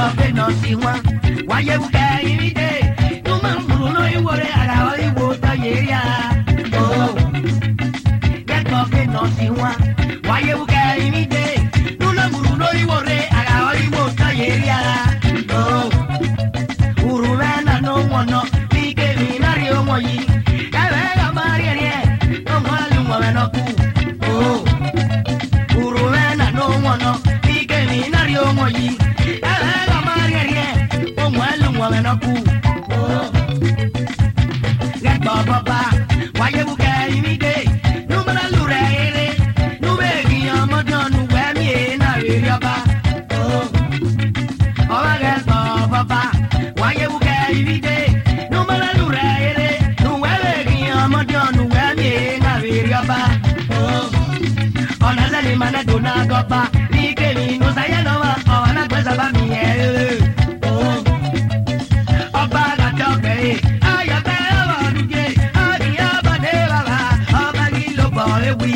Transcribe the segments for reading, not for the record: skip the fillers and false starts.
talking no see one. Why you carry me day? No man no you worry about it water yeah. Oh, get talking no see one. Why you carry me day? No man no you worry about it water yeah. Oh, Urumena no one no. Pike mi nario moyi. Kavega Maria no malu no ku. Oh, Urumena no one no. Pike mi nario moyi. Kavega Maria no malu no ku. Oh, get Baba. Why you carry me day? No man lure. No begi amodo no wemi na riaba. Oh, oh get Baba. Why you carry me day? No man lure. No begi amodo no wemi na riaba. Oh, on a zali mana dona gopa. Pike mi no saya no wa. Oh na kwesa ba mi eh. Oh, oba ga toke. Ayate wa duke. Adiaba de baba. Oba gi lo boy we.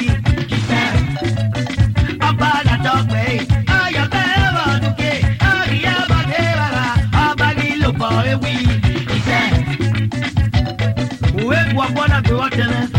Oba ga toke. Ayate wa duke. Adiaba de baba. Oba gi lo boy we. We wa bona go tele.